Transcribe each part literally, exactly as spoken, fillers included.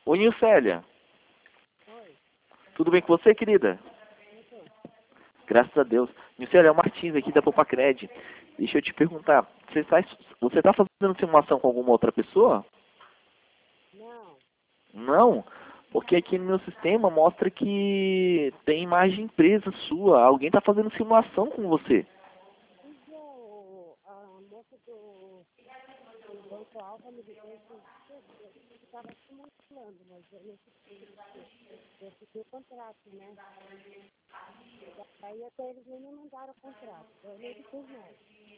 Oi, Nilcélia. Oi. Tudo bem com você, querida? Graças a Deus. Nilcélia, é o Martins aqui da Popacred. Deixa eu te perguntar, você está você tá fazendo simulação com alguma outra pessoa? Não. Não? Porque aqui no meu sistema mostra que tem imagem presa sua. Alguém está fazendo simulação com você. Pois é, o, a moça do, do Banco Alfa me disse que estava simulando, mas eu não eu fiquei o contrato, né? Aí até eles nem me mandaram o contrato, eu nem fiz mais.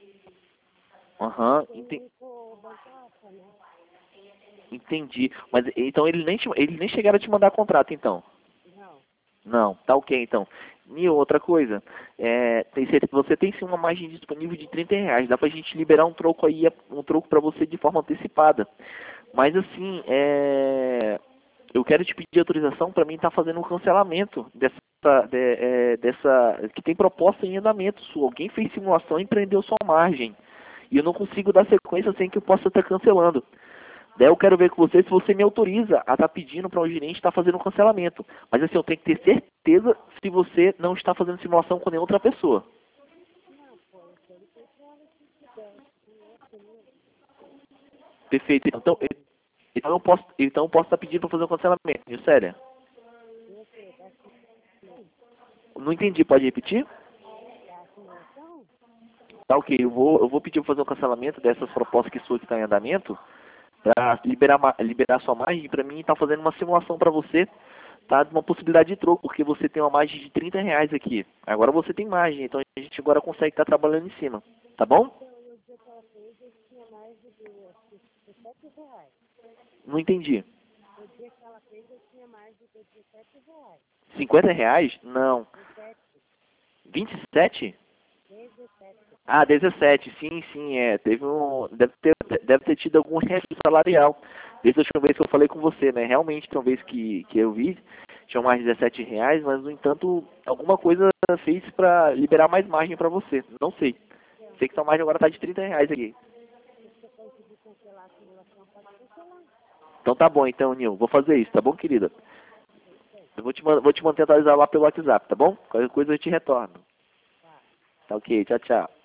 Aham, Tem enten- o Banco Alfa, né? entendi. Mas então ele nem, te, ele nem chegaram a te mandar contrato, então? Não. Não, tá ok então. E outra coisa, é, tem, cer- você tem sim uma margem disponível de trinta reais, dá pra gente liberar um troco aí, um troco pra você de forma antecipada. Mas assim, é, eu quero te pedir autorização para mim estar fazendo um cancelamento dessa, de- é, dessa, que tem proposta em andamento sua. Alguém fez simulação e prendeu sua margem. E eu não consigo dar sequência sem que eu possa estar cancelando. Daí eu quero ver com você se você me autoriza a estar pedindo para o gerente estar fazendo um cancelamento. Mas assim, eu tenho que ter certeza se você não está fazendo simulação com nenhuma outra pessoa. Não, pô, eu perguntei pra ela se pudesse, com outro mesmo. Perfeito. Então, eu- então eu posso, então eu posso estar pedindo para fazer um cancelamento. Isso, sério? Eu sei, da simulação? Não entendi. Pode repetir? Da simulação? Tá ok. Eu vou, eu vou pedir para fazer um cancelamento dessas propostas que sua que está em andamento para liberar, ma- liberar sua margem para mim estar fazendo uma simulação para você, tá? De uma possibilidade de troco, porque você tem uma margem de trinta reais aqui. Agora você tem margem, então a gente agora consegue estar trabalhando em cima. Tá bom? Então, no dia que ela fez, eu tinha mais de dezessete reais. Não entendi. No dia que ela fez, eu tinha mais de dezessete reais. cinquenta reais? Não. dezessete, vinte e sete? dezessete. Ah, dezessete. Sim, sim, é. Teve um. Deve ter, deve ter tido algum resto salarial. Desde a última vez que eu falei com você, né? Realmente, tem uma vez que, que eu vi, tinha mais de dezessete reais, mas no entanto, alguma coisa fez para liberar mais margem para você. Não sei. Então, Sei que sua margem agora tá de trinta reais aqui. se você conseguir cancelar a simulação, pode cancelar. Então tá bom, então, Nil. Vou fazer isso, tá bom, querida? Então, Eu vou te, man- vou te manter atualizado lá pelo WhatsApp, tá bom? Qualquer coisa eu te retorno. tá. Tá ok, tchau, tchau.